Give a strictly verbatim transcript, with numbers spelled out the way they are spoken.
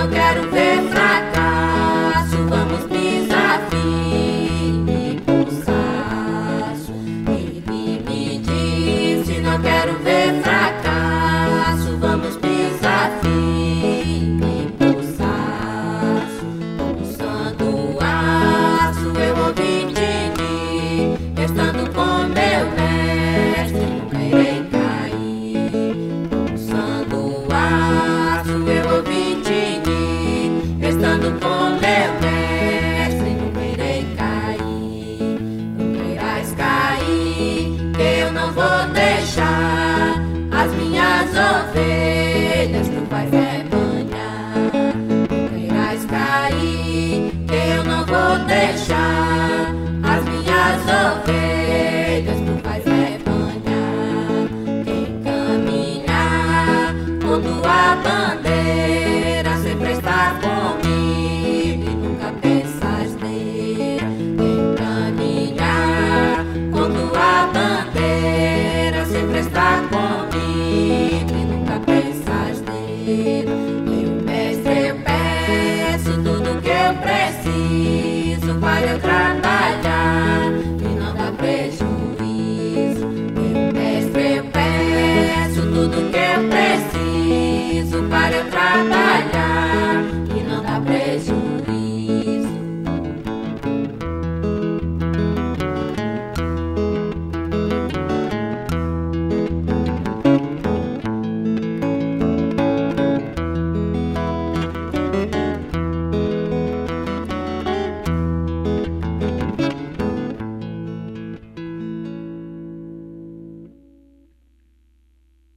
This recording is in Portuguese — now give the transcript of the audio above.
não quero ver fracasso. Vamos pisar firme por saço. Ele me disse: não quero ver fracasso. Vamos pisar firme por saço. Pulsando o aço, eu ouvi Dini, estando com meu mestre, nunca irei cair. Pulsando o aço, eu ouvi Dini, estando com meu mestre, nunca irei cair. Nunca irás cair, que eu não vou deixar as minhas ovelhas tu vais rebanhar. Nunca irás cair, que eu não vou deixar as minhas ovelhas tu vais rebanhar. Quem caminhar com tua bandeira sempre está comigo e nunca pensa asneira. Quem caminhar com tua bandeira sempre está comigo e nunca pensa asneira. Meu mestre, eu peço tudo que eu preciso para eu tratar